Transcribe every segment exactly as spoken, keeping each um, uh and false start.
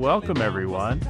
welcome everyone.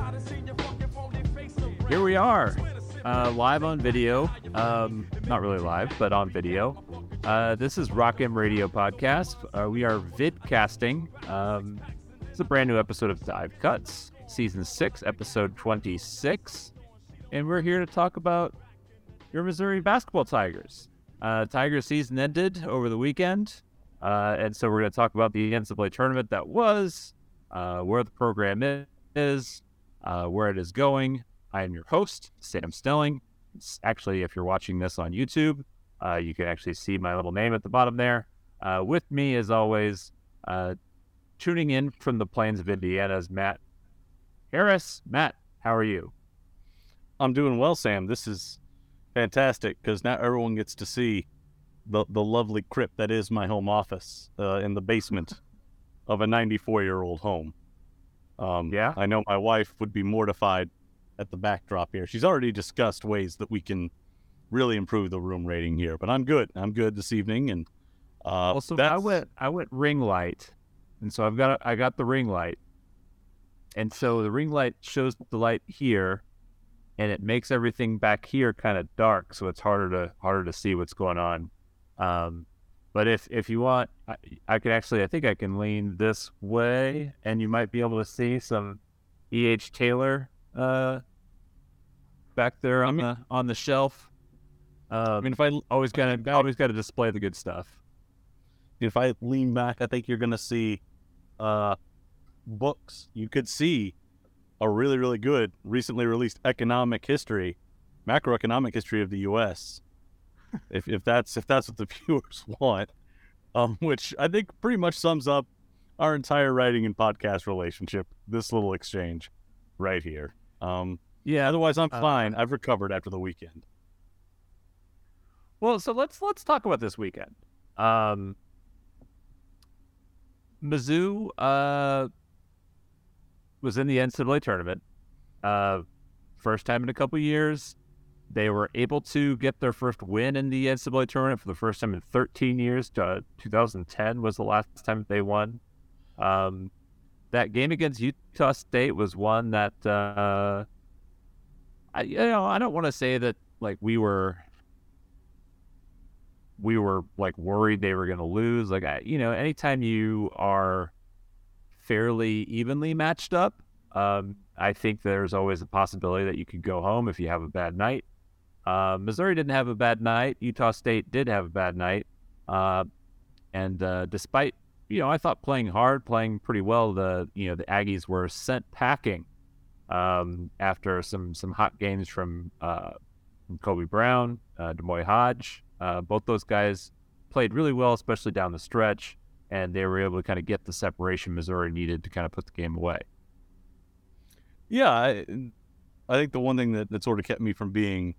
Here we are, uh, live on video. Um, not really live, but on video. Uh, this is Rock M Radio Podcast. Uh, we are vidcasting. Um, it's a brand new episode of Dive Cuts, Season six, Episode twenty-six. And we're here to talk about your Missouri basketball Tigers. Uh, Tigers season ended over the weekend. Uh, and so we're going to talk about the N C double A tournament that was, uh, where the program is, uh, where it is going. I am your host, Sam Stelling. It's actually, if you're watching this on YouTube, uh, you can actually see my little name at the bottom there. Uh, with me, as always, uh, tuning in from the plains of Indiana is Matt Harris. Matt, how are you? I'm doing well, Sam. This is fantastic because now everyone gets to see the the lovely crypt that is my home office uh, in the basement of a ninety-four-year-old home. Um, yeah, I know my wife would be mortified at the backdrop here. She's already discussed ways that we can really improve the room rating here, but I'm good. I'm good this evening, and uh, also that's... I went I went ring light, and so I've got I got the ring light, and so the ring light shows the light here, and it makes everything back here kind of dark, so it's harder to harder to see what's going on. Um, but if, if you want, I, I could actually, I think I can lean this way and you might be able to see some E H Taylor, uh, back there on I mean, the, on the shelf. Uh, I mean, if I always gotta, back, always gotta display the good stuff. If I lean back, I think you're going to see, uh, books. You could see a really, really good recently released economic history, macroeconomic history of the U S If if that's if that's what the viewers want, um, which I think pretty much sums up our entire writing and podcast relationship. This little exchange, right here. Um, yeah. Otherwise, I'm uh, fine. I've recovered after the weekend. Well, so let's let's talk about this weekend. Um, Mizzou uh, was in the N C double A tournament, uh, first time in a couple years. They were able to get their first win in the N C double A tournament for the first time in thirteen years. Uh, two thousand ten was the last time they won. Um, that game against Utah State was one that uh, I, you know, I don't want to say that like we were we were like worried they were going to lose. Like I, you know, anytime you are fairly evenly matched up, um, I think there's always a possibility that you could go home if you have a bad night. Uh, Missouri didn't have a bad night. Utah State did have a bad night. Uh, and uh, despite, you know, I thought playing hard, playing pretty well, the, you know, the Aggies were sent packing um, after some, some hot games from, uh, from Kobe Brown, uh, Demoy Hodge. Uh, both those guys played really well, especially down the stretch, and they were able to kind of get the separation Missouri needed to kind of put the game away. Yeah, I, I think the one thing that, that sort of kept me from being,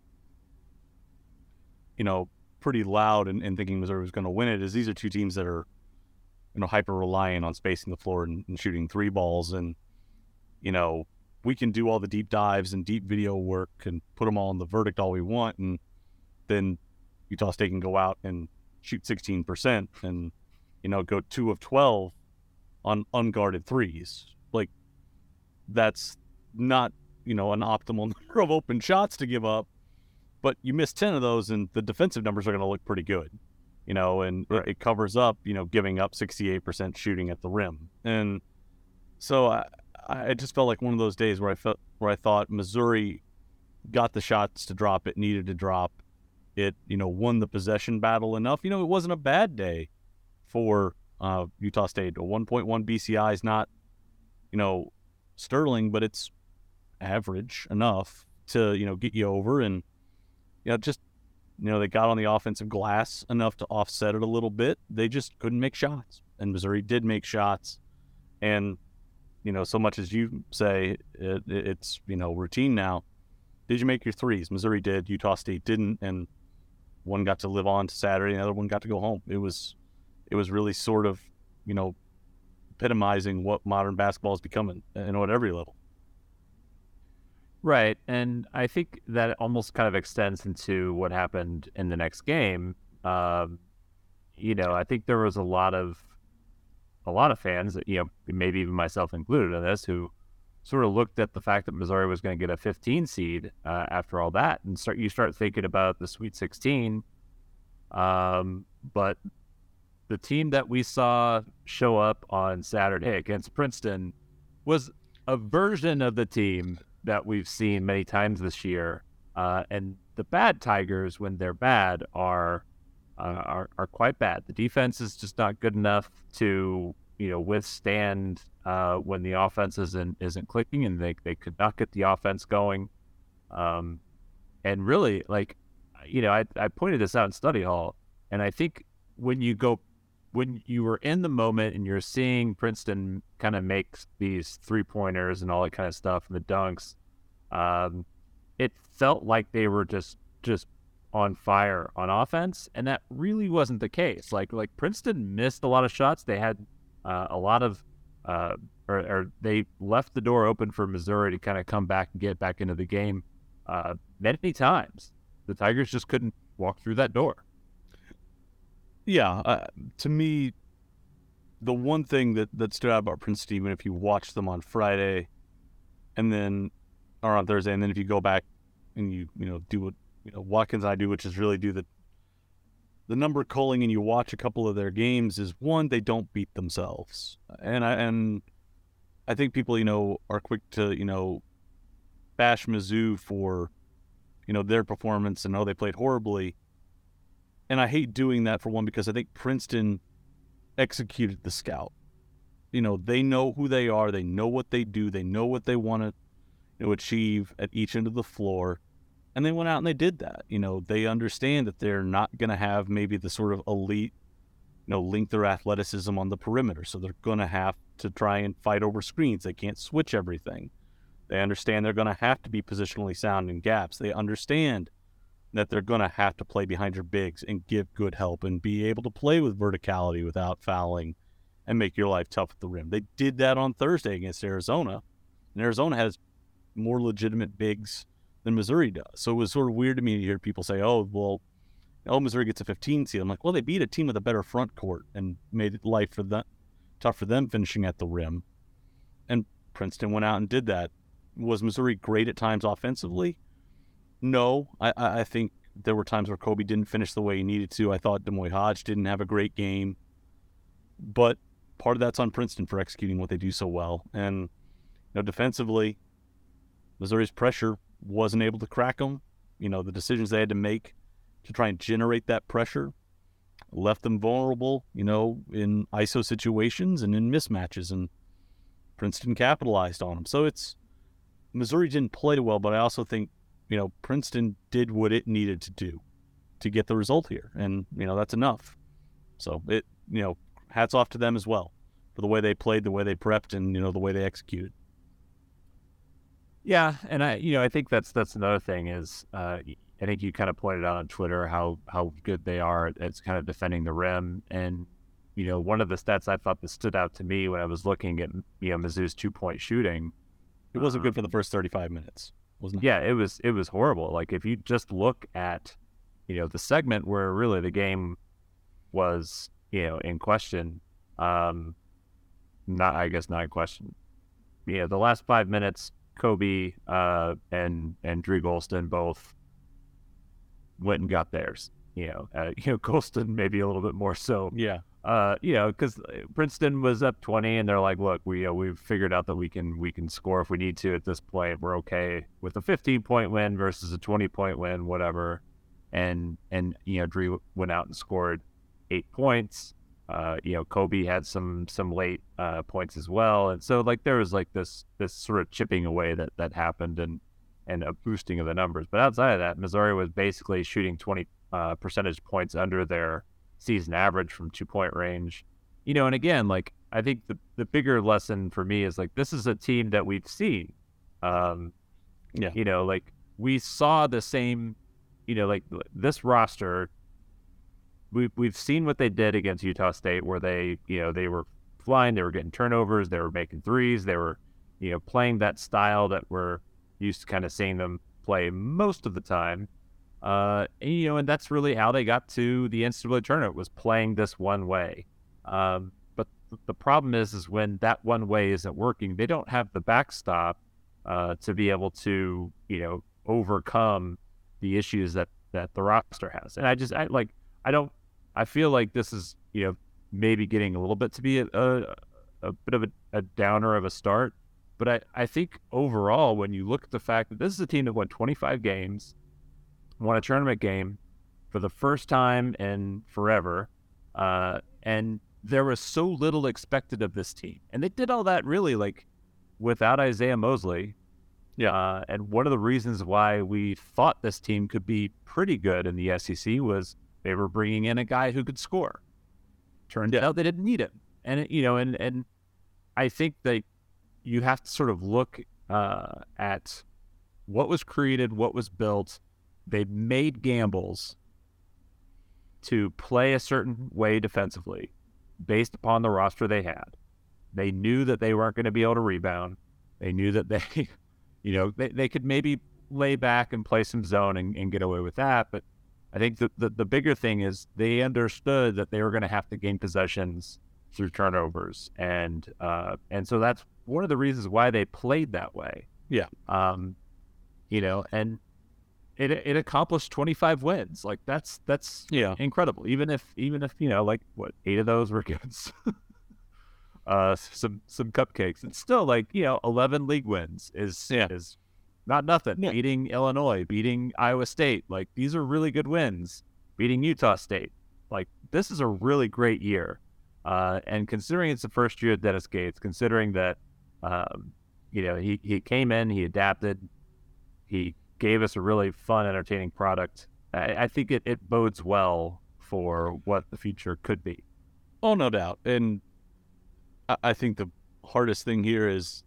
you know, pretty loud and, and thinking Missouri was going to win it is these are two teams that are, you know, hyper reliant on spacing the floor and, and shooting three balls. And, you know, we can do all the deep dives and deep video work and put them all in the verdict all we want. And then Utah State can go out and shoot sixteen percent and, you know, go two of twelve on unguarded threes. Like, that's not, you know, an optimal number of open shots to give up. But you miss ten of those, and the defensive numbers are going to look pretty good, you know, and right. it, it covers up, you know, giving up sixty-eight percent shooting at the rim. And so I, I just felt like one of those days where I felt where I thought Missouri got the shots to drop it needed to drop. It, you know, won the possession battle enough. You know, it wasn't a bad day for uh, Utah State. A one point one B C I is not, you know, sterling, but it's average enough to, you know, get you over. And you know, just, you know, they got on the offensive glass enough to offset it a little bit. They just couldn't make shots. And Missouri did make shots. And, you know, so much as you say it, it's, you know, routine now, did you make your threes? Missouri did. Utah State didn't. And one got to live on to Saturday, and the other one got to go home. It was, it was really sort of, you know, epitomizing what modern basketball is becoming, you know, at every level. Right, and I think that almost kind of extends into what happened in the next game. Um, you know, I think there was a lot of a lot of fans, you know, maybe even myself included in this, who sort of looked at the fact that Missouri was going to get a fifteen seed uh, after all that, and start you start thinking about the Sweet sixteen. Um, but the team that we saw show up on Saturday against Princeton was a version of the team that we've seen many times this year. Uh, and the bad Tigers, when they're bad, are, uh, are are quite bad. The defense is just not good enough to, you know, withstand uh, when the offense isn't isn't clicking, and they they could not get the offense going. Um, and really, like, you know, I I pointed this out in study hall, and I think when you go when you were in the moment and you're seeing Princeton kind of make these three pointers and all that kind of stuff and the dunks, um, it felt like they were just just on fire on offense, and that really wasn't the case. Like like Princeton missed a lot of shots. They had uh, a lot of, uh, or, or they left the door open for Missouri to kind of come back and get back into the game uh, many times. The Tigers just couldn't walk through that door. Yeah, uh, to me, the one thing that, that stood out about Princeton, even if you watch them on Friday, and then or on Thursday, and then if you go back and you you know do what you know Watkins and I do, which is really do the the number culling, and you watch a couple of their games, is one, they don't beat themselves, and I and I think people you know are quick to you know bash Mizzou for you know their performance and oh they played horribly. And I hate doing that, for one, because I think Princeton executed the scout. You know, they know who they are. They know what they do. They know what they want to you know, achieve at each end of the floor. And they went out and they did that. You know, they understand that they're not going to have maybe the sort of elite, you know, link their athleticism on the perimeter. So they're going to have to try and fight over screens. They can't switch everything. They understand they're going to have to be positionally sound in gaps. They understand that they're going to have to play behind your bigs and give good help and be able to play with verticality without fouling and make your life tough at the rim. They did that on Thursday against Arizona, and Arizona has more legitimate bigs than Missouri does. So it was sort of weird to me to hear people say, oh, well, oh, Missouri gets a fifteen seed. I'm like, well, they beat a team with a better front court and made it life for them, tough for them finishing at the rim. And Princeton went out and did that. Was Missouri great at times offensively? No, I, I think there were times where Kobe didn't finish the way he needed to. I thought Demoy Hodge didn't have a great game. But part of that's on Princeton for executing what they do so well. And you know, defensively, Missouri's pressure wasn't able to crack them. You know, the decisions they had to make to try and generate that pressure left them vulnerable, you know, in I S O situations and in mismatches. And Princeton capitalized on them. So it's Missouri didn't play well, but I also think you know, Princeton did what it needed to do to get the result here. And, you know, that's enough. So, it, you know, hats off to them as well for the way they played, the way they prepped, and, you know, the way they executed. Yeah, and I, you know, I think that's that's another thing is uh, I think you kind of pointed out on Twitter how, how good they are at, at kind of defending the rim. And, you know, one of the stats I thought that stood out to me when I was looking at, you know, Mizzou's two-point shooting. It wasn't um, good for the first thirty-five minutes. Wasn't it? Yeah, it was it was horrible. Like if you just look at, you know, the segment where really the game was, you know, in question, um, not I guess not in question. Yeah, the last five minutes, Kobe uh, and and Drew Golston both went and got theirs. You know, uh, you know, Golston maybe a little bit more so. Yeah. Uh, you know, because Princeton was up twenty, and they're like, "Look, we uh, we've figured out that we can we can score if we need to at this point. We're okay with a fifteen point win versus a twenty point win, whatever." And and you know, Drew went out and scored eight points. Uh, you know, Kobe had some some late uh, points as well, and so like there was like this this sort of chipping away that that happened and and a boosting of the numbers. But outside of that, Missouri was basically shooting twenty uh, percentage points under their season average from two-point range. You know, and again, like, I think the, the bigger lesson for me is, like, this is a team that we've seen. Um, yeah. You know, like, we saw the same, you know, like, this roster, we, we've seen what they did against Utah State where they, you know, they were flying, they were getting turnovers, they were making threes, they were, you know, playing that style that we're used to kind of seeing them play most of the time. Uh, and, you know, and that's really how they got to the N C double A tournament, was playing this one way. Um, but the problem is, is when that one way isn't working, they don't have the backstop uh, to be able to, you know, overcome the issues that, that the roster has. And I just, I like, I don't, I feel like this is, you know, maybe getting a little bit to be a, a, a bit of a, a downer of a start. But I, I think overall, when you look at the fact that this is a team that won twenty-five games, won a tournament game for the first time in forever, uh, and there was so little expected of this team. And they did all that really like without Isaiah Mosley. Yeah. Uh, and one of the reasons why we thought this team could be pretty good in the S E C was they were bringing in a guy who could score. Turned Yeah. out they didn't need him. And, it, you know, and, and I think that you have to sort of look uh, at what was created, what was built. They made gambles to play a certain way defensively based upon the roster they had. They knew that they weren't going to be able to rebound. They knew that they, you know, they, they could maybe lay back and play some zone and, and get away with that. But I think the, the, the bigger thing is they understood that they were going to have to gain possessions through turnovers. And uh, and so that's one of the reasons why they played that way. Yeah. Um, you know, and it it accomplished twenty-five wins. Like that's that's Yeah. incredible. Even if even if you know, like what eight of those were against uh some some cupcakes, it's still like, you know, eleven league wins is Yeah. is not nothing. Yeah. Beating Illinois, beating Iowa State, like these are really good wins. Beating Utah State, like this is a really great year. Uh, and considering it's the first year of Dennis Gates, considering that um, you know he he came in, he adapted, he gave us a really fun, entertaining product. I, I think it, it bodes well for what the future could be. Oh, no doubt. And I, I think the hardest thing here is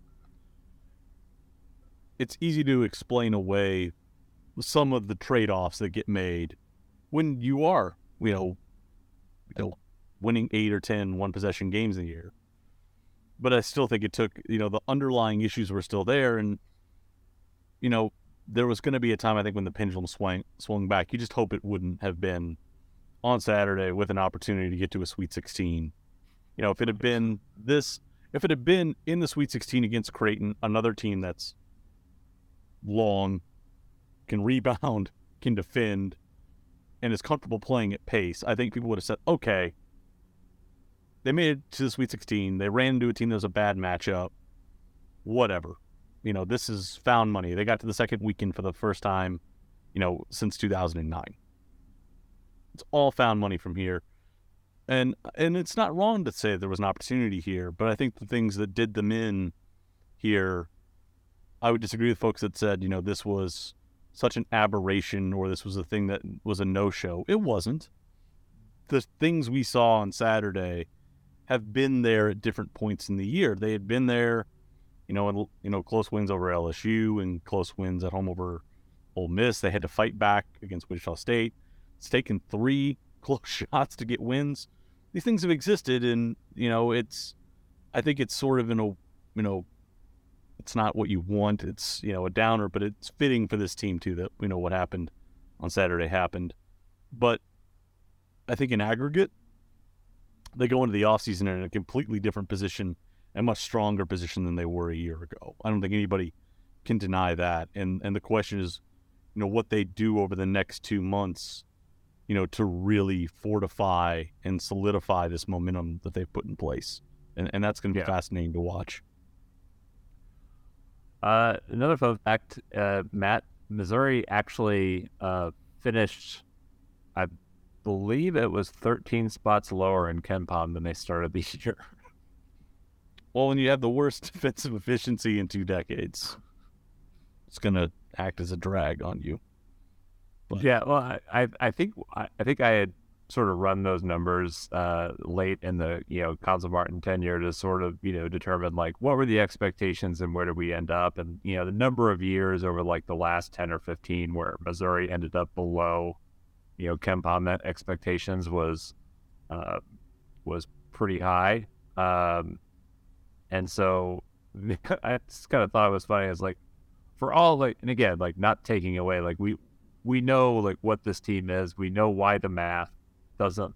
it's easy to explain away some of the trade-offs that get made when you are, you know, you know, winning eight or ten one-possession games a year. But I still think it took, you know, the underlying issues were still there. And, you know, there was going to be a time, I think, when the pendulum swung, swung back. You just hope it wouldn't have been on Saturday with an opportunity to get to a Sweet sixteen. You know, if it had been this, if it had been in the Sweet sixteen against Creighton, another team that's long, can rebound, can defend, and is comfortable playing at pace, I think people would have said, okay, they made it to the Sweet sixteen. They ran into a team that was a bad matchup. Whatever. You know, this is found money. They got to the second weekend for the first time, you know, since two thousand nine. It's all found money from here. And and it's not wrong to say there was an opportunity here, but I think the things that did them in here, I would disagree with folks that said, you know, this was such an aberration or this was a thing that was a no-show. It wasn't. The things we saw on Saturday have been there at different points in the year. They had been there, you know, in, you know, close wins over L S U and close wins at home over Ole Miss. They had to fight back against Wichita State. It's taken three close shots to get wins. These things have existed, and, you know, it's, I think it's sort of in a, you know, it's not what you want. It's, you know, a downer, but it's fitting for this team too that, you know, what happened on Saturday happened. But I think in aggregate, they go into the offseason in a completely different position, a much stronger position than they were a year ago. I don't think anybody can deny that. And and the question is, you know, what they do over the next two months, you know, to really fortify and solidify this momentum that they've put in place. And and that's going to be Yeah. fascinating to watch. Uh, another fun fact, uh, Matt, Missouri actually uh, finished, I believe it was thirteen spots lower in KenPom than they started the year. Well, when you have the worst defensive efficiency in two decades, it's going to act as a drag on you. But- Yeah, well, I, I, I think I, I think I had sort of run those numbers uh, late in the you know Council Martin tenure to sort of you know determine like what were the expectations and where did we end up, and you know the number of years over like the last ten or fifteen where Missouri ended up below you know KenPom expectations was uh, was pretty high, um, and so I just kind of thought it was funny. It's like for all like, and again like not taking away like we we know like what this team is. We know why the math doesn't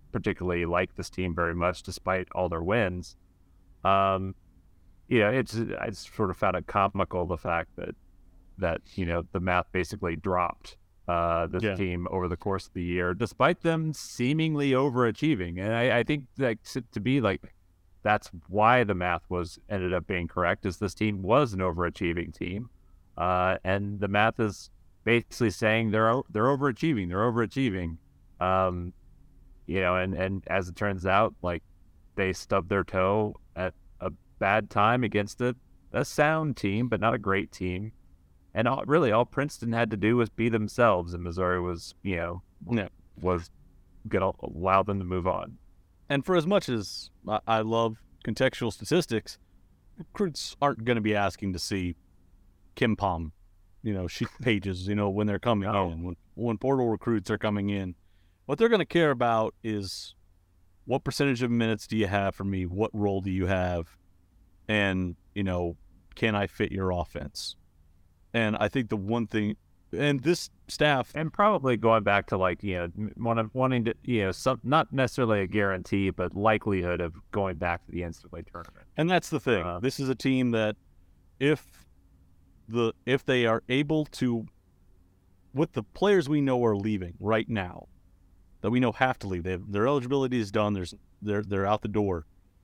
particularly like this team very much, despite all their wins. Um, you know, it's I sort of found it comical the fact that that you know the math basically dropped uh, this Yeah. team over the course of the year, despite them seemingly overachieving. And I, I think like to, to be like that's why the math was ended up being correct, is this team was an overachieving team, uh, and the math is basically saying they're o- they're overachieving, they're overachieving. Um, you know, and and as it turns out, like they stubbed their toe at a bad time against a, a sound team, but not a great team. And all, really, all Princeton had to do was be themselves, and Missouri was, you know, Yeah. was gonna allow them to move on. And for as much as I, I love contextual statistics, recruits aren't going to be asking to see Kim Pom, you know, sheet pages, you know, when they're coming No. in. When, when portal recruits are coming in, what they're going to care about is what percentage of minutes do you have for me? What role do you have? And, you know, can I fit your offense? And I think the one thing, and this staff, And probably going back to like, you know, wanting, wanting to, you know, some, not necessarily a guarantee, but likelihood of going back to the N C double A tournament. and that's the thing. Uh, this is a team that if the if they are able to, with the players we know are leaving right now, that we know have to leave, they have, their eligibility is done. There's they're they're out the door.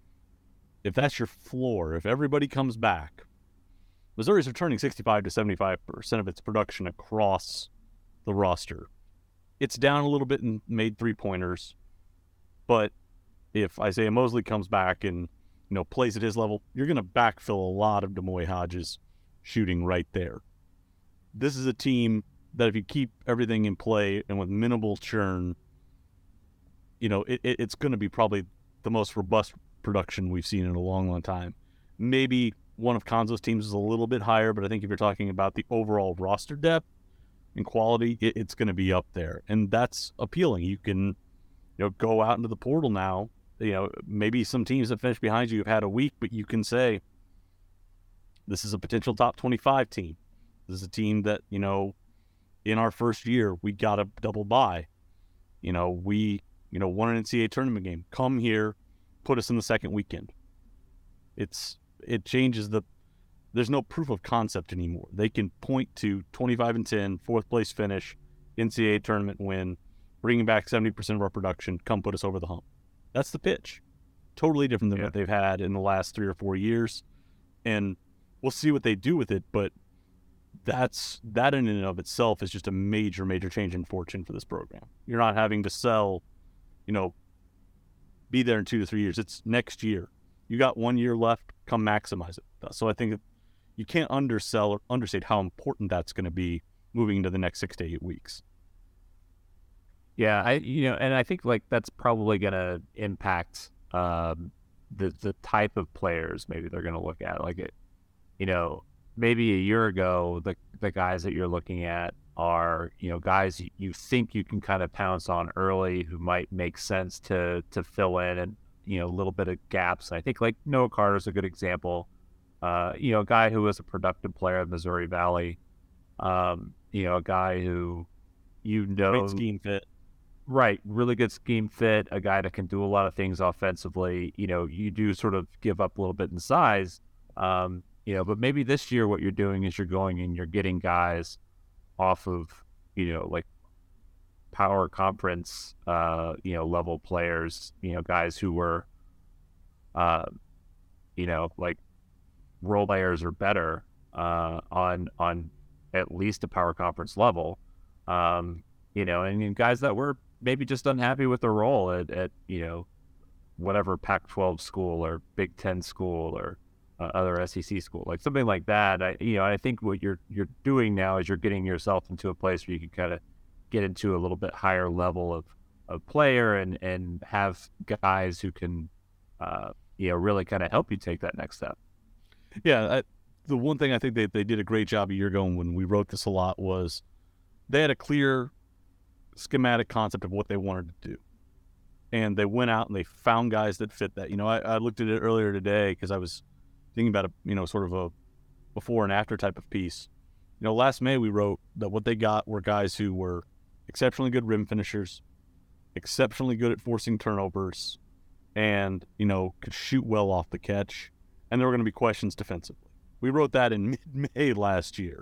If that's your floor, if everybody comes back, Missouri's returning sixty-five to seventy-five percent of its production across the roster. It's down a little bit in made three-pointers, but if Isaiah Mosley comes back and you know plays at his level, you're going to backfill a lot of Demoy Hodges shooting right there. This is a team that if you keep everything in play and with minimal churn, you know, it, it, it's going to be probably the most robust production we've seen in a long, long time. Maybe one of Konzo's teams is a little bit higher, but I think if you're talking about the overall roster depth and quality, it, it's going to be up there. And that's appealing. You can, you know, go out into the portal now. You know, maybe some teams that finish behind you have had a week, but you can say, this is a potential top twenty-five team. This is a team that, you know, in our first year, we got a double bye. You know, we, you know, won an N C double A tournament game. Come here, put us in the second weekend. It's, it changes the, there's no proof of concept anymore. They can point to twenty-five and ten, fourth place finish, N C double A tournament win, bringing back seventy percent of our production, come put us over the hump. That's the pitch. Totally different than Yeah. what they've had in the last three or four years. And we'll see what they do with it, but that's, that in and of itself is just a major, major change in fortune for this program. You're not having to sell, you know, be there in two to three years. It's next year. You got one year left, come maximize it. So I think that you can't undersell or understate how important that's going to be moving into the next six to eight weeks. Yeah, I you know, and I think like that's probably going to impact um, the the type of players maybe they're going to look at. Like it, you know, maybe a year ago, the the guys that you're looking at are you know guys you, you think you can kind of pounce on early who might make sense to to fill in and you know a little bit of gaps. And I think like Noah Carter's a good example. Uh, you know, a guy who was a productive player at Missouri Valley. Um, you know, a guy who you know Great scheme fit. Right, really good scheme fit, a guy that can do a lot of things offensively. You know, you do sort of give up a little bit in size, um, you know, but maybe this year what you're doing is you're going and you're getting guys off of, you know, like power conference, uh, you know, level players, you know, guys who were, uh, you know, like role players or better uh, on on at least a power conference level, um, you know, and, and guys that were maybe just unhappy with their role at, at you know, whatever Pac twelve school or Big Ten school or uh, other S E C school, like something like that. I, you know, I think what you're you're doing now is you're getting yourself into a place where you can kind of get into a little bit higher level of, of player and, and have guys who can, uh, you know, really kind of help you take that next step. Yeah, I, the one thing I think they, they did a great job a year ago when we wrote this a lot was they had a clear schematic concept of what they wanted to do. And they went out and they found guys that fit that. You know, I, I looked at it earlier today because I was thinking about a, you know, sort of a before and after type of piece. You know, last May we wrote that what they got were guys who were exceptionally good rim finishers, exceptionally good at forcing turnovers, and, you know, could shoot well off the catch. And there were going to be questions defensively. We wrote that in mid-May last year.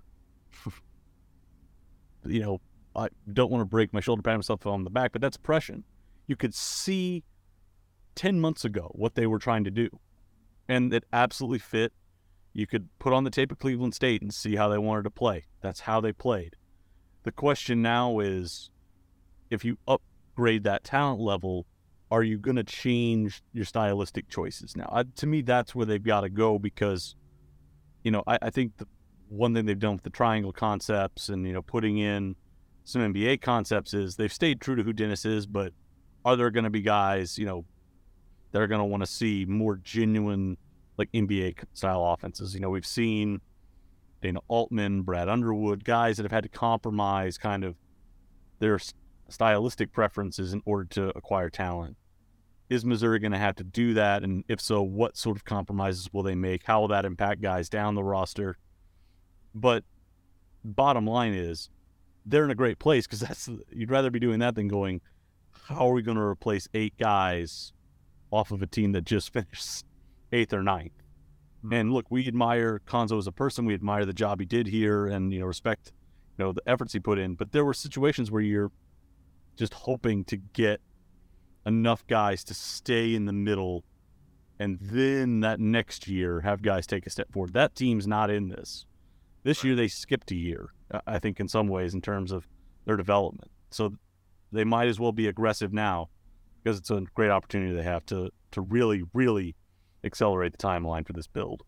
You know, I don't want to break my shoulder, pat myself on the back, but that's prescient. You could see ten months ago what they were trying to do, and it absolutely fit. You could put on the tape of Cleveland State and see how they wanted to play. That's how they played. The question now is, if you upgrade that talent level, are you going to change your stylistic choices now? I, to me, that's where they've got to go, because, you know, I, I think the one thing they've done with the triangle concepts and, you know, putting in some N B A concepts is they've stayed true to who Dennis is, but are there going to be guys, you know, that are going to want to see more genuine, like, N B A style offenses? You know, we've seen Dana Altman, Brad Underwood, guys that have had to compromise kind of their stylistic preferences in order to acquire talent. Is Missouri going to have to do that? And if so, what sort of compromises will they make? How will that impact guys down the roster? But bottom line is, they're in a great place, because that's, you'd rather be doing that than going, how are we going to replace eight guys off of a team that just finished eighth or ninth? Mm-hmm. And look, we admire Cuonzo as a person. We admire the job he did here, and, you know, respect, you know, the efforts he put in. But there were situations where you're just hoping to get enough guys to stay in the middle, and then that next year have guys take a step forward. That team's not in this. This year they skipped a year, I think, in some ways, in terms of their development. So they might as well be aggressive now, because it's a great opportunity they have to to really, really accelerate the timeline for this build.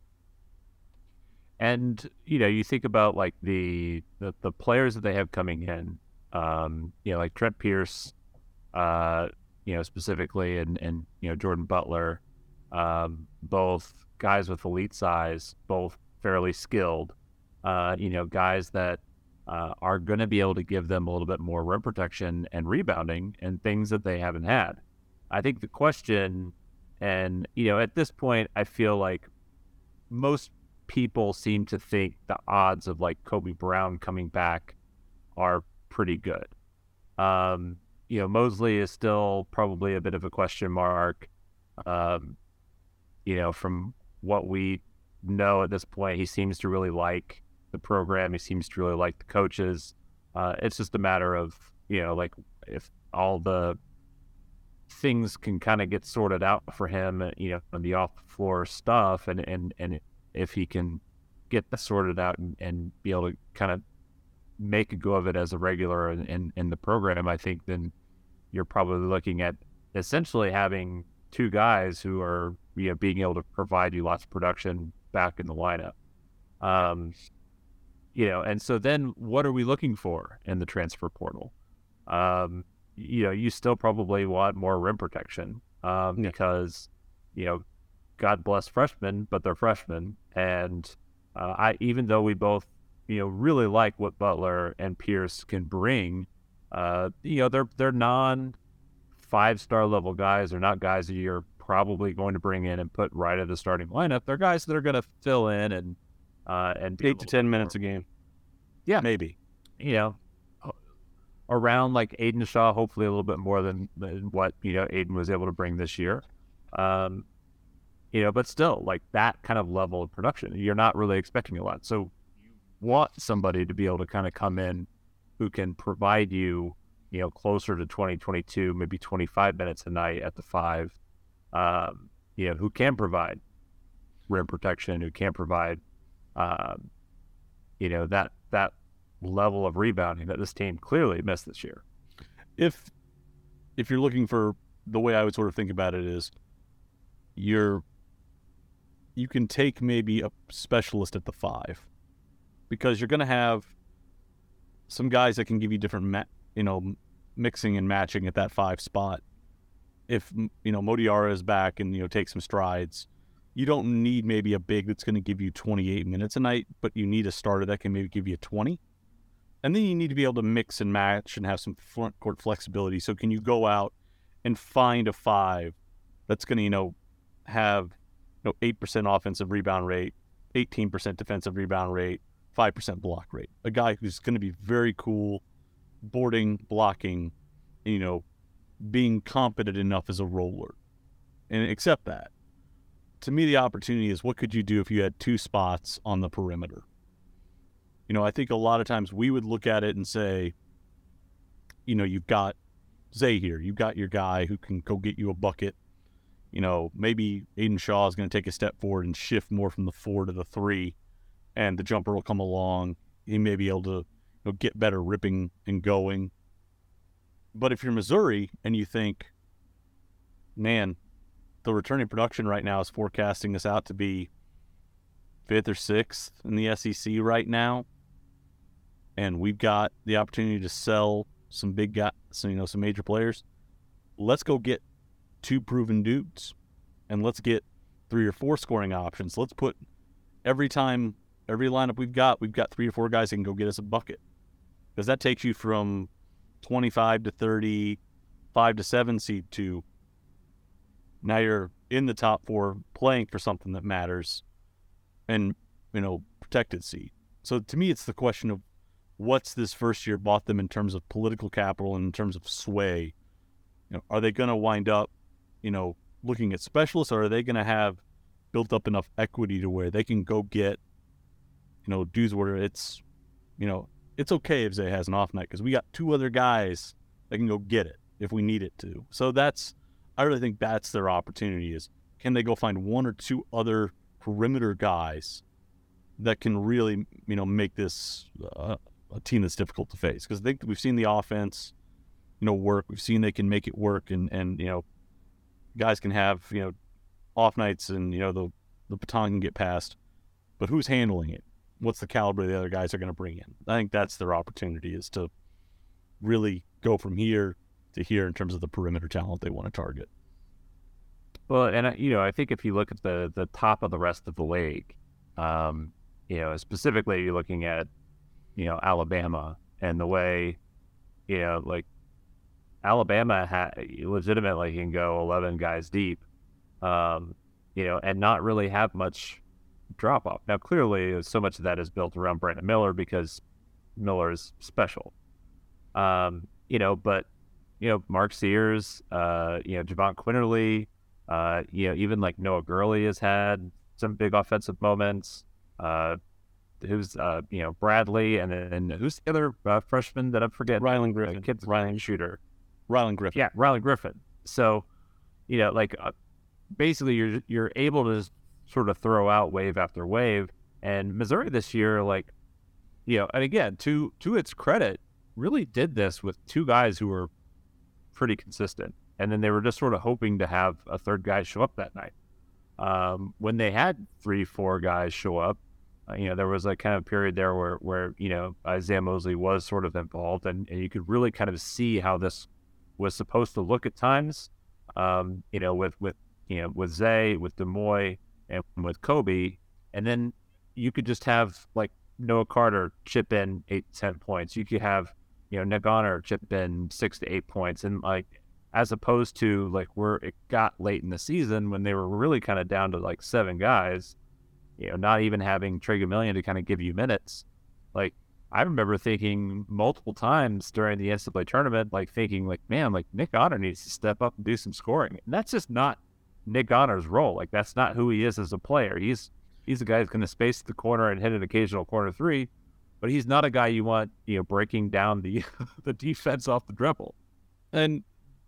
And, you know, you think about, like, the the, the players that they have coming in, um, you know, like Trent Pierce, uh, you know, specifically, and, and, you know, Jordan Butler, um, both guys with elite size, both fairly skilled, uh, you know, guys that uh, are going to be able to give them a little bit more rim protection and rebounding and things that they haven't had. I think the question, and, you know, at this point, I feel like most people seem to think the odds of, like, Kobe Brown coming back are pretty good. Um, you know, Mosley is still probably a bit of a question mark. Um, you know, from what we know at this point, he seems to really like the program. He seems to really like the coaches. Uh, it's just a matter of, you know, like, if all the things can kind of get sorted out for him, you know, on the off the floor stuff, and, and, and if he can get that sorted out and, and be able to kind of make a go of it as a regular in, in, in the program, I think then you're probably looking at essentially having two guys who are, you know, being able to provide you lots of production back in the lineup. Um, you know, and so then what are we looking for in the transfer portal? Um, you know, you still probably want more rim protection, um, yeah. because, you know, God bless freshmen, but they're freshmen. And uh, I, even though we both, you know, really like what Butler and Pierce can bring, uh, you know, they're they're non five-star level guys. They're not guys that you're probably going to bring in and put right at the starting lineup. They're guys that are going to fill in and uh, and eight to ten minutes more. a game. Yeah, maybe. You know, around like Aiden Shaw, hopefully a little bit more than, than what, you know, Aiden was able to bring this year. Um, you know, but still, like, that kind of level of production, you're not really expecting a lot. So you want somebody to be able to kind of come in who can provide you, you know, closer to twenty, twenty-two, maybe twenty-five minutes a night at the five, um, you know, who can provide rim protection, who can provide, um, you know, that that level of rebounding that this team clearly missed this year. If if you're looking for, the way I would sort of think about it is, you're you can take maybe a specialist at the five, because you're going to have some guys that can give you different, ma- you know, mixing and matching at that five spot. If, you know, Modiara is back and, you know, take some strides, you don't need maybe a big that's going to give you twenty-eight minutes a night, but you need a starter that can maybe give you twenty. And then you need to be able to mix and match and have some front court flexibility. So can you go out and find a five that's going to, you know, have, you know, eight percent offensive rebound rate, eighteen percent defensive rebound rate, five percent block rate. A guy who's going to be very cool, boarding, blocking, you know, being competent enough as a roller and accept that. To me, the opportunity is what could you do if you had two spots on the perimeter? You know, I think a lot of times we would look at it and say, you know, you've got Zay here. You've got your guy who can go get you a bucket. You know, maybe Aiden Shaw is going to take a step forward and shift more from the four to the three, and the jumper will come along. He may be able to, you know, get better ripping and going. But if you're Missouri and you think, man, the returning production right now is forecasting this out to be fifth or sixth in the S E C right now, and we've got the opportunity to sell some big guys, some, you know, some major players. Let's go get two proven dudes, and let's get three or four scoring options. Let's put every time, every lineup we've got, we've got three or four guys that can go get us a bucket, because that takes you from twenty-five to thirty, five to seven seed to now you're in the top four playing for something that matters, and, you know, protected seed. So to me, it's the question of what's this first year bought them in terms of political capital and in terms of sway. You know, are they going to wind up, you know, looking at specialists, or are they going to have built up enough equity to where they can go get, you know, dudes where it's, you know, it's okay if Zay has an off night because we got two other guys that can go get it if we need it to. So that's, I really think that's their opportunity is, can they go find one or two other perimeter guys that can really, you know, make this uh, a team that's difficult to face? Because I think we've seen the offense, you know, work. We've seen they can make it work, and, and you know, guys can have, you know, off nights, and, you know, the, the baton can get passed. But who's handling it? What's the caliber the other guys are going to bring in? I think that's their opportunity, is to really go from here to here in terms of the perimeter talent they want to target. Well, and, I- you know, I think if you look at the, the top of the rest of the league, um, you know, specifically you're looking at, you know, Alabama and the way, you know, like Alabama ha- legitimately can go eleven guys deep, um, you know, and not really have much drop off. Now, clearly, so much of that is built around Brandon Miller because Miller is special, um, you know, but, you know, Mark Sears, uh, you know, Javon Quinterly, uh, you know, even like Noah Gurley has had some big offensive moments. Uh, who's, uh, you know, Bradley, and then who's the other uh, freshman that I'm forgetting? Rylan Griffin. Uh, kid's Rylan shooter. Rylan Griffin. Yeah, Rylan Griffin. So, you know, like uh, basically you're you're able to sort of throw out wave after wave. And Missouri this year, like, you know, and again, to to its credit, really did this with two guys who were pretty consistent. And then they were just sort of hoping to have a third guy show up that night. Um, when they had three, four guys show up, uh, you know, there was like kind of period there where, where you know, Isaiah Mosley was sort of involved, and, and you could really kind of see how this was supposed to look at times, um, you know, with, with, you know, with Zay, with Demoy, and with Kobe. And then you could just have like Noah Carter chip in eight, ten points. You could have, you know, Nick Honor chip in six to eight points. And like, as opposed to like where it got late in the season when they were really kind of down to like seven guys, you know, not even having Trey Gamillion to kind of give you minutes. Like, I remember thinking multiple times during the N C double A tournament, like thinking like, man, like Nick Honor needs to step up and do some scoring. And that's just not Nick Honor's role. Like, that's not who he is as a player. He's, he's a guy who's going to space the corner and hit an occasional corner three, but he's not a guy you want, you know, breaking down the, the defense off the dribble. And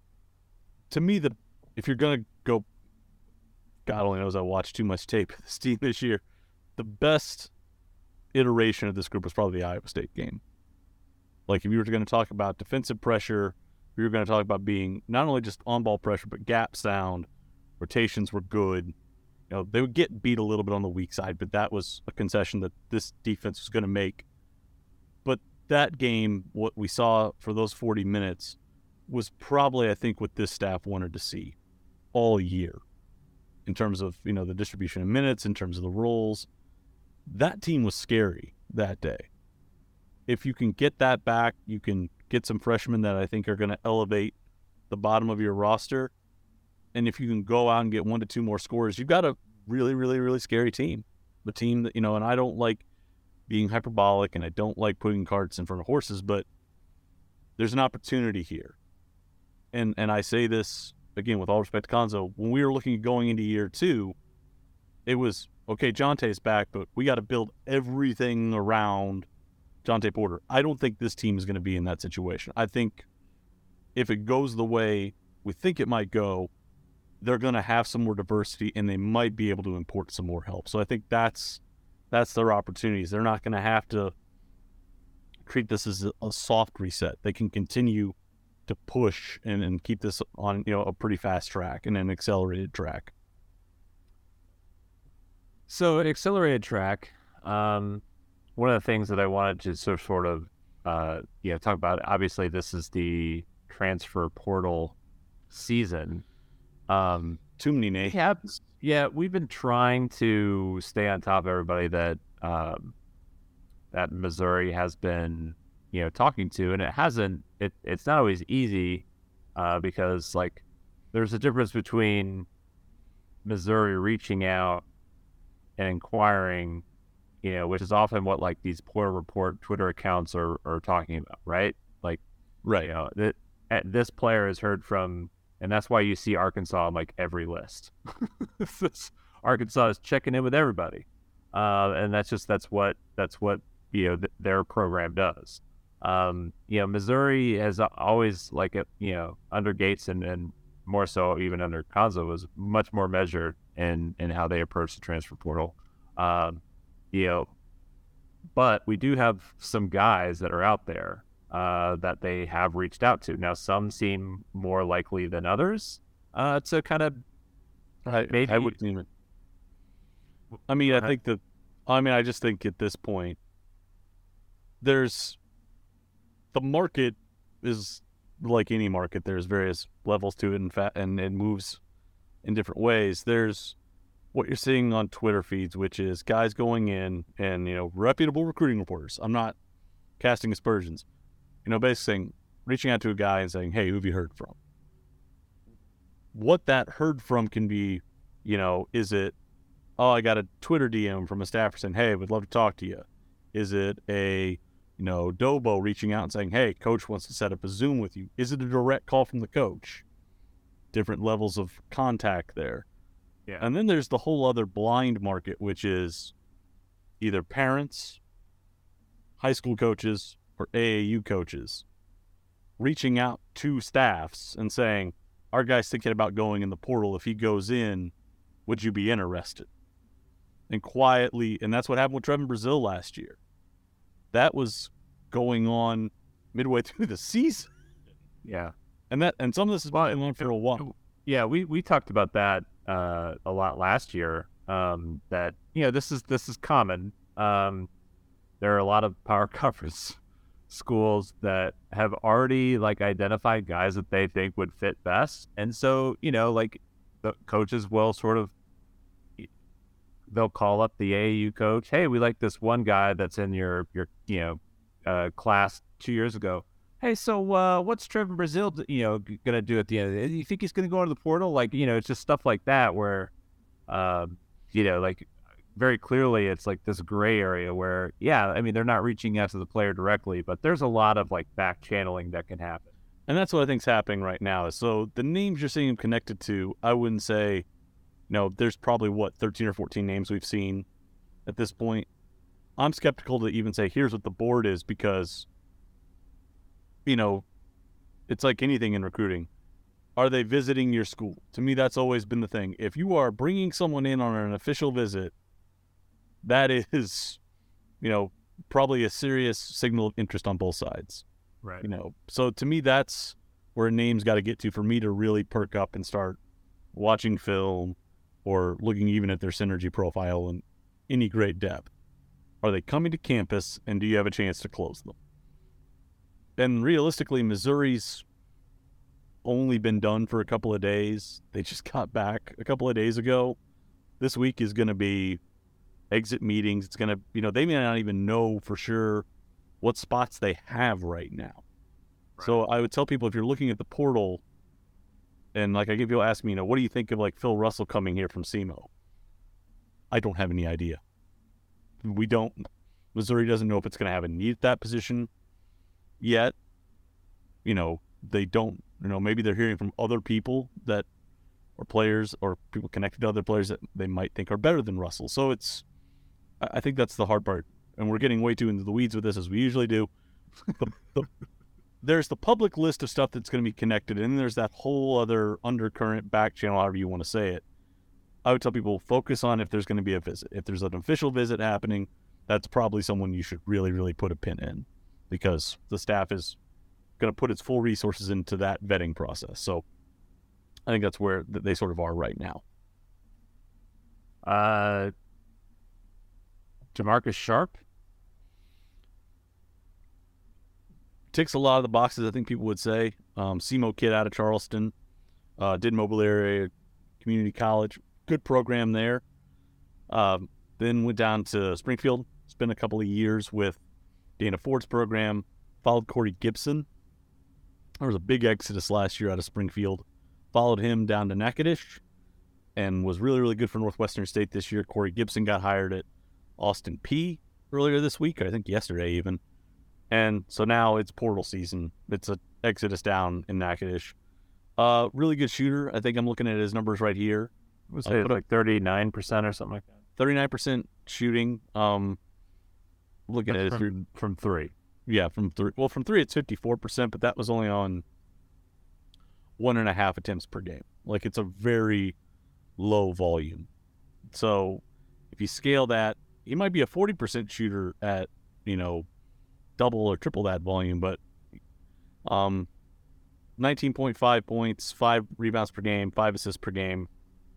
to me, the if you're going to go, God only knows I watched too much tape of this team this year, the best iteration of this group was probably the Iowa State game. Like, if you were going to talk about defensive pressure, we were going to talk about being not only just on-ball pressure, but gap sound, rotations were good. You know, they would get beat a little bit on the weak side, but that was a concession that this defense was going to make. But that game, what we saw for those forty minutes, was probably, I think, what this staff wanted to see all year in terms of, you know, the distribution of minutes, in terms of the roles. That team was scary that day. If you can get that back, you can get some freshmen that I think are going to elevate the bottom of your roster. And if you can go out and get one to two more scores, you've got a really, really, really scary team. The team that, you know, and I don't like being hyperbolic and I don't like putting carts in front of horses, but there's an opportunity here. and and I say this again with all respect to Konzo, when we were looking at going into year two, it was, okay, Jonte's back, but we got to build everything around Jonte Porter. I don't think this team is going to be in that situation. I think if it goes the way we think it might go, they're going to have some more diversity and they might be able to import some more help. So I think that's that's their opportunities. They're not going to have to treat this as a, a soft reset. They can continue to push and, and keep this on, you know, a pretty fast track and an accelerated track. So an accelerated track, um, one of the things that I wanted to sort of, sort of uh, you know, talk about, obviously this is the transfer portal season. Um, Too many names. Yeah, yeah, we've been trying to stay on top of everybody that um, that Missouri has been, you know, talking to, and it hasn't. It it's not always easy uh, because like there's a difference between Missouri reaching out and inquiring, you know, which is often what like these Portal Report Twitter accounts are, are talking about, right? Like, right, you know, that this player has heard from. And that's why you see Arkansas on like every list. Arkansas is checking in with everybody, uh, and that's just that's what that's what you know th- their program does. Um, you know, Missouri has always like it, you know, under Gates and, and more so even under Konzo was much more measured in in how they approach the transfer portal. Um, you know, but we do have some guys that are out there. Uh, that they have reached out to. Now, some seem more likely than others uh, to kind of I, maybe. I wouldn't even. I mean, I think that. I mean, I just think at this point, there's the market is like any market. There's various levels to it, and fa- and it moves in different ways. There's what you're seeing on Twitter feeds, which is guys going in and you know reputable recruiting reporters. I'm not casting aspersions. You know, basically saying, reaching out to a guy and saying, hey, who have you heard from? What that heard from can be, you know, is it, oh, I got a Twitter D M from a staffer saying, hey, would love to talk to you. Is it a, you know, Dobo reaching out and saying, hey, coach wants to set up a Zoom with you? Is it a direct call from the coach? Different levels of contact there. Yeah. And then there's the whole other blind market, which is either parents, high school coaches, or A A U coaches reaching out to staffs and saying, our guy's thinking about going in the portal. If he goes in, would you be interested? And quietly, and that's what happened with Trevin Brazil last year. That was going on midway through the season. Yeah. And that and some of this has been on for a while. Yeah, we, we talked about that uh, a lot last year. Um, that, you know, this is this is common. Um, there are a lot of power conference schools that have already like identified guys that they think would fit best, and so you know like the coaches will sort of they'll call up the A A U coach, hey, we like this one guy that's in your your you know uh, class two years ago. Hey, so uh, what's Trevin Brazil you know gonna do at the end of it? You think he's gonna go into the portal? Like you know it's just stuff like that where um, you know like very clearly it's like this gray area where, yeah, I mean, they're not reaching out to the player directly, but there's a lot of like back channeling that can happen. And that's what I think's happening right now. So the names you're seeing him connected to, I wouldn't say, you know, there's probably what, thirteen or fourteen names we've seen at this point. I'm skeptical to even say, here's what the board is because, you know, it's like anything in recruiting. Are they visiting your school? To me, that's always been the thing. If you are bringing someone in on an official visit, that is, you know, probably a serious signal of interest on both sides. Right. You know, so to me, that's where a name's got to get to for me to really perk up and start watching film or looking even at their synergy profile in any great depth. Are they coming to campus and do you have a chance to close them? And realistically, Missouri's only been done for a couple of days. They just got back a couple of days ago. This week is going to be exit meetings. It's going to, you know, they may not even know for sure what spots they have right now. Right. So I would tell people if you're looking at the portal and like I get people ask me, you know, what do you think of like Phil Russell coming here from S E M O? I don't have any idea. We don't, Missouri doesn't know if it's going to have a need at that position yet. You know, they don't You know, maybe they're hearing from other people that or players or people connected to other players that they might think are better than Russell. So it's, I think that's the hard part. And we're getting way too into the weeds with this as we usually do. The, the, there's the public list of stuff that's going to be connected, and then there's that whole other undercurrent back channel, however you want to say it. I would tell people focus on if there's going to be a visit. If there's an official visit happening, that's probably someone you should really, really put a pin in, because the staff is going to put its full resources into that vetting process. So I think that's where they sort of are right now. Uh, Jamarcus Sharp ticks a lot of the boxes, I think people would say. Um, S E M O kid out of Charleston, uh, did Mobile Area Community College, good program there. Um, then went down to Springfield, spent a couple of years with Dana Ford's program, followed Corey Gibson. There was a big exodus last year out of Springfield. Followed him down to Natchitoches and was really, really good for Northwestern State this year. Corey Gibson got hired at Austin Peay earlier this week, I think yesterday even. And so now it's portal season. It's a exodus down in Natchitoches. Uh, really good shooter. I think I'm looking at his numbers right here. I would say it's like thirty-nine percent or something like that. thirty-nine percent shooting. Um, looking That's at it from, through, from three. Yeah, from three. Well, from three it's fifty-four percent, but that was only on one and a half attempts per game. Like, it's a very low volume. So if you scale that, he might be a forty percent shooter at, you know, double or triple that volume, but um, nineteen point five points, five rebounds per game, five assists per game.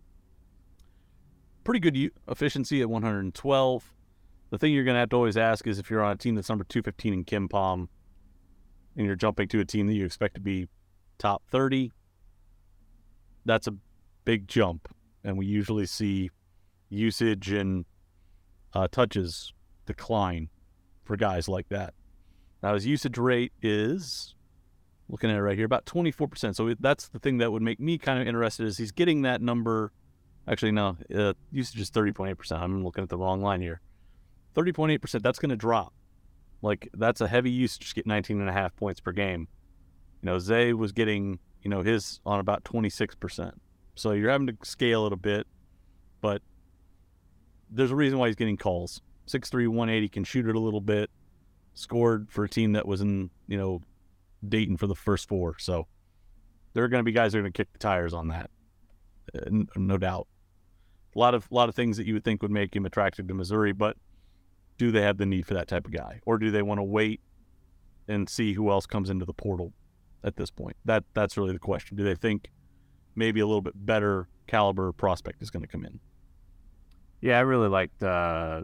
Pretty good u- efficiency at one hundred twelve. The thing you're going to have to always ask is if you're on a team that's number two fifteen in KenPom and you're jumping to a team that you expect to be top thirty, that's a big jump. And we usually see usage and uh, touches decline for guys like that. Now, his usage rate is, looking at it right here, about twenty-four percent. So that's the thing that would make me kind of interested, is he's getting that number. Actually, no, uh, usage is thirty point eight percent. I'm looking at the wrong line here. thirty point eight percent, that's going to drop. Like, that's a heavy usage to get nineteen and a half points per game. You know, Zay was getting, you know, his on about twenty-six percent. So you're having to scale it a bit, but there's a reason why he's getting calls. six three, one eighty, can shoot it a little bit. Scored for a team that was in, you know, Dayton for the first four. So there are going to be guys that are going to kick the tires on that, uh, no doubt. A lot of a lot of things that you would think would make him attractive to Missouri, but do they have the need for that type of guy, or do they want to wait and see who else comes into the portal at this point? That that's really the question. Do they think maybe a little bit better caliber prospect is going to come in? Yeah, I really liked. Uh...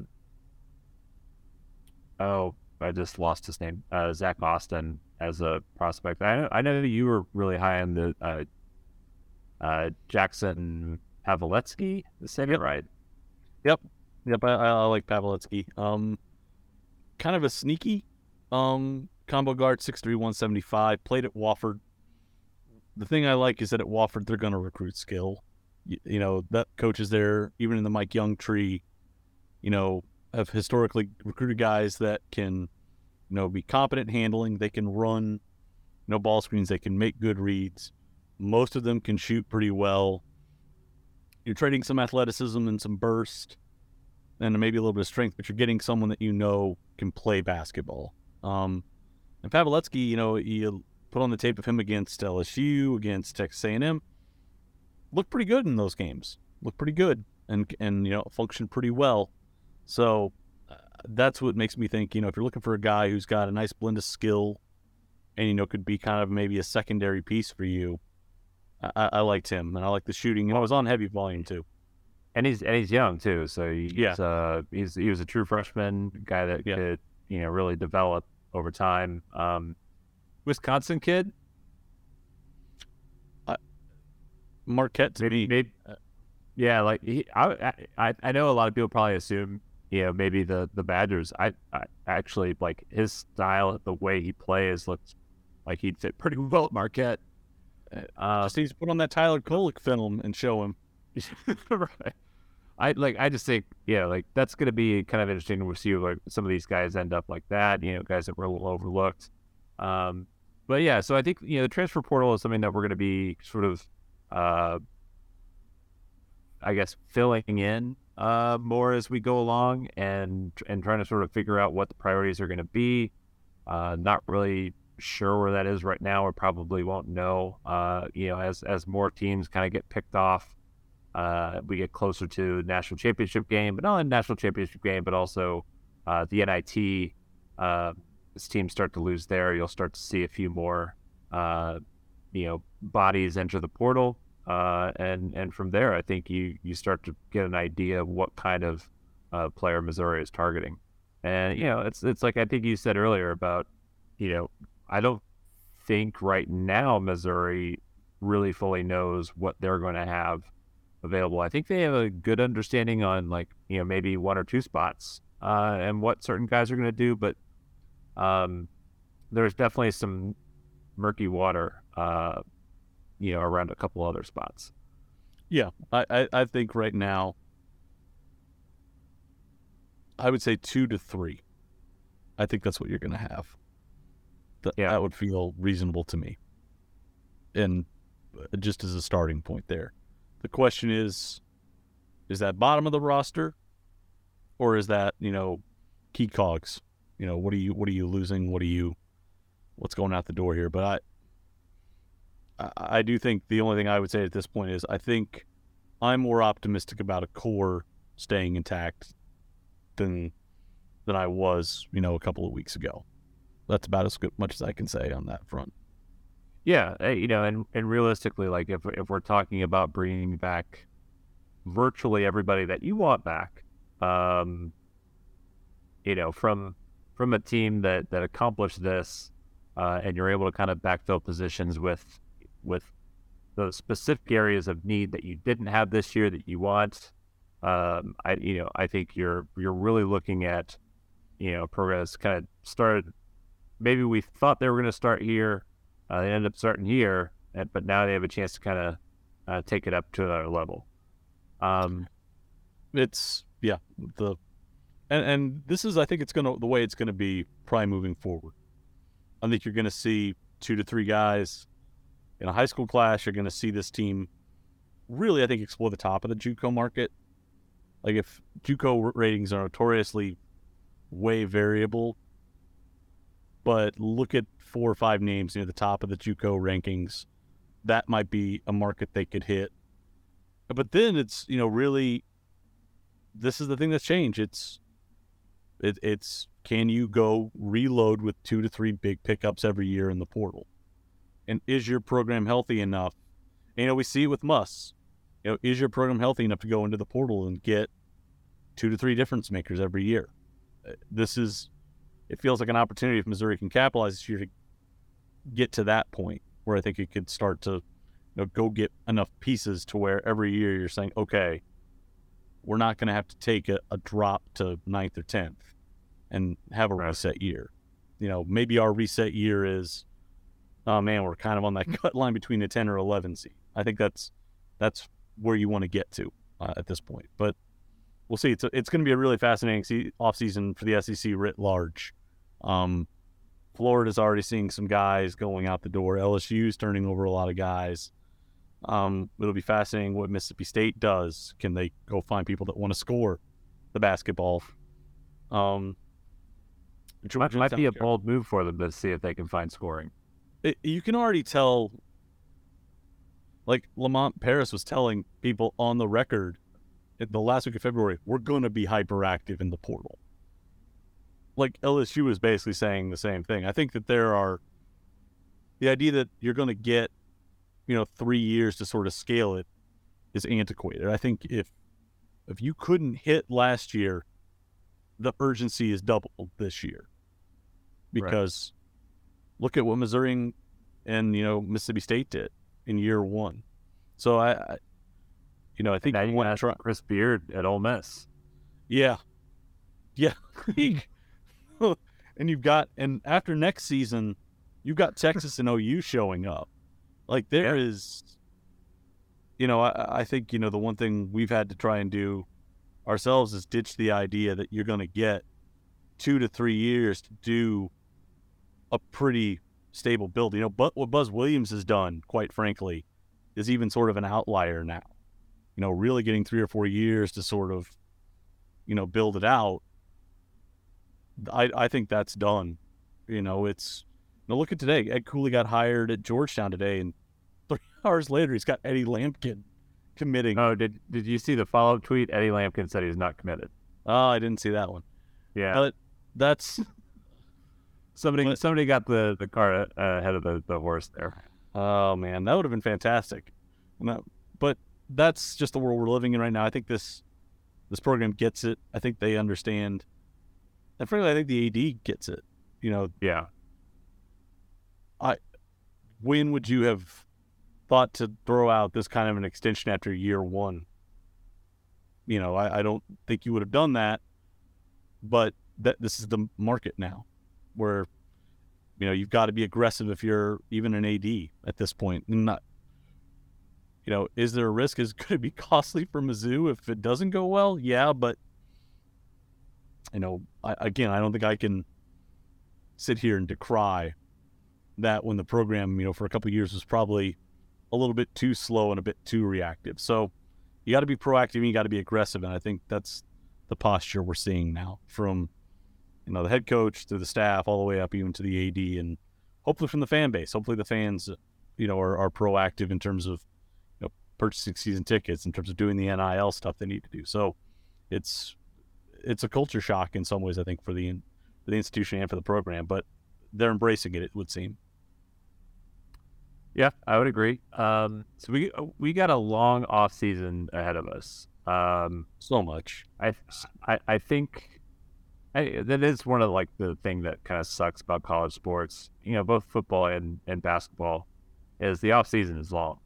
Oh, I just lost his name. Uh, Zach Austin as a prospect. I know. I know that you were really high on the uh, uh, Jackson Pavletsky. Is that Yep. right? Yep. Yep. I, I like Pavletsky. Um, kind of a sneaky um combo guard, six three, one seventy-five. Played at Wofford. The thing I like is that at Wofford they're going to recruit skill. You, you know, that coaches there, even in the Mike Young tree, you know, have historically recruited guys that can, you know, be competent handling. They can run, you know, ball screens. They can make good reads. Most of them can shoot pretty well. You're trading some athleticism and some burst and maybe a little bit of strength, but you're getting someone that you know can play basketball. Um, and Pavletsky, you know, you put on the tape of him against L S U, against Texas A and M, looked pretty good in those games. Looked pretty good and, and you know, functioned pretty well. So uh, that's what makes me think, you know, if you're looking for a guy who's got a nice blend of skill and, you know, could be kind of maybe a secondary piece for you, I, I liked him, and I like the shooting. And I was on heavy volume too. And he's and he's young too, so he's, Yeah. uh, he's he was a true freshman guy that Yeah. could, you know, really develop over time. Um, Wisconsin kid, Marquette to maybe, me. maybe yeah, like he, I, I I know a lot of people probably assume, you know, maybe the the Badgers. I, I actually like his style, the way he plays looks like he'd fit pretty well at Marquette. Uh, Just needs to put on that Tyler Kolek film and show him. right. I like. I just think, yeah, like that's going to be kind of interesting to see like some of these guys end up like that. You know, guys that were a little overlooked. Um, but yeah, so I think, you know, the transfer portal is something that we're going to be sort of, uh, I guess, filling in uh, more as we go along, and and trying to sort of figure out what the priorities are going to be. Uh, not really sure where that is right now. We probably won't know. Uh, you know, as as more teams kind of get picked off, uh, we get closer to national championship game, but not only national championship game, but also uh, the N I T. Uh, as teams start to lose there, you'll start to see a few more, uh, you know, bodies enter the portal. Uh, and and from there, I think you you start to get an idea of what kind of uh, player Missouri is targeting. And you know, it's it's like I think you said earlier about, you know, I don't think right now Missouri really fully knows what they're going to have available. I think they have a good understanding on, like, you know, maybe one or two spots uh, and what certain guys are going to do, but um, there's definitely some murky water. Uh, you know, around a couple other spots. Yeah, I, I, I think right now, I would say two to three. I think that's what you're going to have. That, yeah. that would feel reasonable to me. And just as a starting point there. The question is, is that bottom of the roster, or is that, you know, key cogs? You know, what are you, what are you losing? What are you, what's going out the door here? But I, I do think the only thing I would say at this point is I think I'm more optimistic about a core staying intact than than I was, you know, a couple of weeks ago. That's about as good, much as I can say on that front. Yeah, you know, and, and realistically, like if if we're talking about bringing back virtually everybody that you want back, um, you know, from from a team that that accomplished this, uh, and you're able to kind of backfill positions with. with those specific areas of need that you didn't have this year that you want, um, I you know I think you're you're really looking at, you know, Perez kind of started. Maybe we thought they were going to start here, uh, they ended up starting here, and, but now they have a chance to kind of uh, take it up to another level. Um, it's yeah the and and this is I think it's gonna the way it's gonna be probably moving forward. I think you're gonna see two to three guys. In a high school class, you're going to see this team really, I think, explore the top of the JUCO market. Like, if JUCO ratings are notoriously way variable, but look at four or five names near the top of the JUCO rankings, that might be a market they could hit. But then it's, you know, really, this is the thing that's changed. It's, it, it's, can you go reload with two to three big pickups every year in the portal? And is your program healthy enough? And, you know, we see it with Muss. You know, is your program healthy enough to go into the portal and get two to three difference makers every year? This is, it feels like an opportunity if Missouri can capitalize this year to get to that point where I think it could start to, you know, go get enough pieces to where every year you're saying, okay, we're not going to have to take a, a drop to ninth or tenth and have a reset year. You know, maybe our reset year is, oh man, we're kind of on that cut line between the ten or eleven seed. I think that's that's where you want to get to uh, at this point. But we'll see. It's a, it's going to be a really fascinating se- offseason for the S E C writ large. Um, Florida's already seeing some guys going out the door. L S U's turning over a lot of guys. Um, it'll be fascinating what Mississippi State does. Can they go find people that want to score the basketball? Um, which might, might be a bold move for them to see if they can find scoring. It, you can already tell, like Lamont Paris was telling people on the record in the last week of February, we're going to be hyperactive in the portal. Like L S U is basically saying the same thing. I think that there are, the idea that you're going to get, you know, three years to sort of scale it is antiquated. I think if if you couldn't hit last year, the urgency is doubled this year. Because right. Look at what Missouri and, you know, Mississippi State did in year one. So I, I you know, I think now you want to try Chris Beard at Ole Miss. Yeah, yeah, and you've got and after next season, you've got Texas and O U showing up. Like there yeah. is, you know, I, I think you know the one thing we've had to try and do ourselves is ditch the idea that you're going to get two to three years to do a pretty stable build. You know, but what Buzz Williams has done, quite frankly, is even sort of an outlier now. You know, really getting three or four years to sort of, you know, build it out. I I think that's done. You know, it's now look at today. Ed Cooley got hired at Georgetown today, and three hours later he's got Eddie Lampkin committing. Oh, did did you see the follow-up tweet? Eddie Lampkin said he's not committed. Oh, I didn't see that one. Yeah, but that's somebody but, somebody got the the car uh, ahead of the, the horse there. Oh man, that would have been fantastic. That, but that's just the world we're living in right now. I think this this program gets it. I think they understand. And frankly, I think the A D gets it. You know, yeah. I when would you have thought to throw out this kind of an extension after year one? You know, I, I don't think you would have done that. But that this is the market now, where you know you've got to be aggressive if you're even an A D at this point. Not, you know, is there a risk? Is it going to be costly for Mizzou if it doesn't go well? Yeah, but you know, I, again, I don't think I can sit here and decry that when the program, you know, for a couple of years was probably a little bit too slow and a bit too reactive. So you got to be proactive and you got to be aggressive, and I think that's the posture we're seeing now from, you know, the head coach to the staff all the way up even to the A D, and hopefully from the fan base. Hopefully the fans, you know, are, are proactive in terms of, you know, purchasing season tickets, in terms of doing the N I L stuff they need to do. So it's it's a culture shock in some ways, I think, for the for the institution and for the program, but they're embracing it, it would seem. Yeah, I would agree. Um, so we we got a long off season ahead of us. Um, so much. I, I, I think I, that is one of like the thing that kind of sucks about college sports, you know, both football and, and basketball, is the off season is long.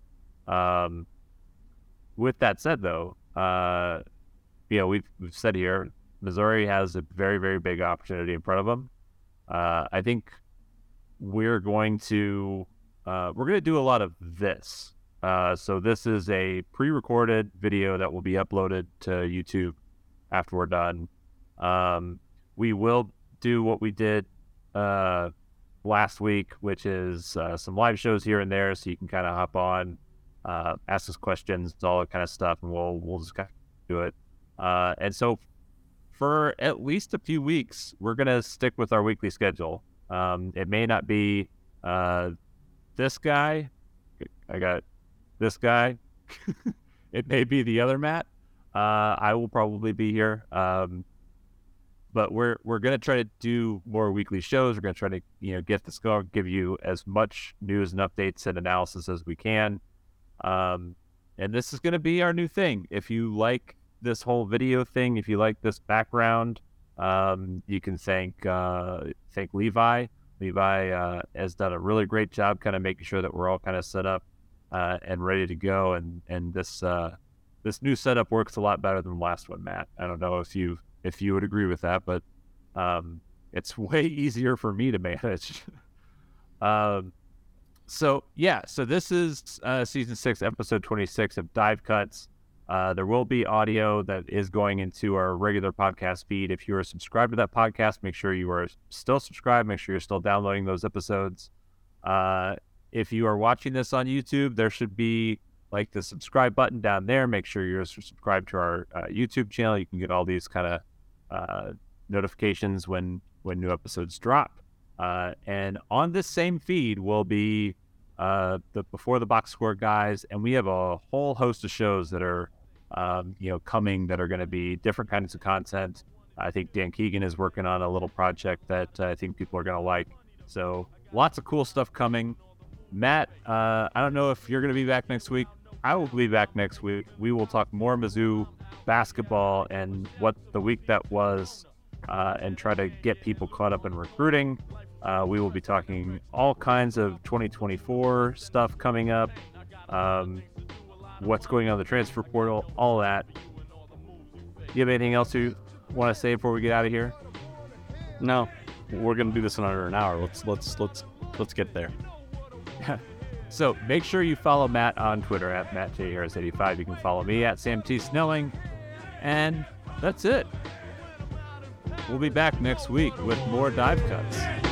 Um, with that said though, uh, you know, we've, we've said here, Missouri has a very, very big opportunity in front of them. Uh, I think we're going to, uh, we're going to do a lot of this. Uh, so this is a pre-recorded video that will be uploaded to YouTube after we're done. Um, we will do what we did uh, last week, which is uh, some live shows here and there, so you can kind of hop on, uh, ask us questions, all that kind of stuff, and we'll we'll just kind of do it. Uh, and so for at least a few weeks, we're gonna stick with our weekly schedule. Um, it may not be uh, this guy. I got. This guy, it may be the other Matt. Uh, I will probably be here, um, but we're we're gonna try to do more weekly shows. We're gonna try to you know get the score, give you as much news and updates and analysis as we can. Um, and this is gonna be our new thing. If you like this whole video thing, if you like this background, um, you can thank uh, thank Levi. Levi uh, has done a really great job, kind of making sure that we're all kind of set up. Uh, and ready to go, and and this uh, this new setup works a lot better than the last one, Matt. I don't know if you if you would agree with that, but um, it's way easier for me to manage. um, so yeah, so this is uh, season six, episode twenty-six of Dive Cuts. Uh, there will be audio that is going into our regular podcast feed. If you are subscribed to that podcast, make sure you are still subscribed. Make sure you're still downloading those episodes. Uh, If you are watching this on YouTube, there should be like the subscribe button down there. Make sure you're subscribed to our uh, YouTube channel. You can get all these kind of uh, notifications when, when new episodes drop. Uh, and on this same feed will be uh, the Before the Box Score guys. And we have a whole host of shows that are, um, you know, coming that are going to be different kinds of content. I think Dan Keegan is working on a little project that uh, I think people are going to like. So lots of cool stuff coming. Matt, uh, I don't know if you're going to be back next week. I will be back next week. We will talk more Mizzou basketball and what the week that was, uh, and try to get people caught up in recruiting. Uh, we will be talking all kinds of twenty twenty-four stuff coming up, um, what's going on in the transfer portal, all that. Do you have anything else you want to say before we get out of here? No, we're going to do this in under an hour. Let's let's let's let's get there. So make sure you follow Matt on Twitter at Matt J Harris eighty-five. You can follow me at Sam T Snelling, and that's it. We'll be back next week with more Dive Cuts.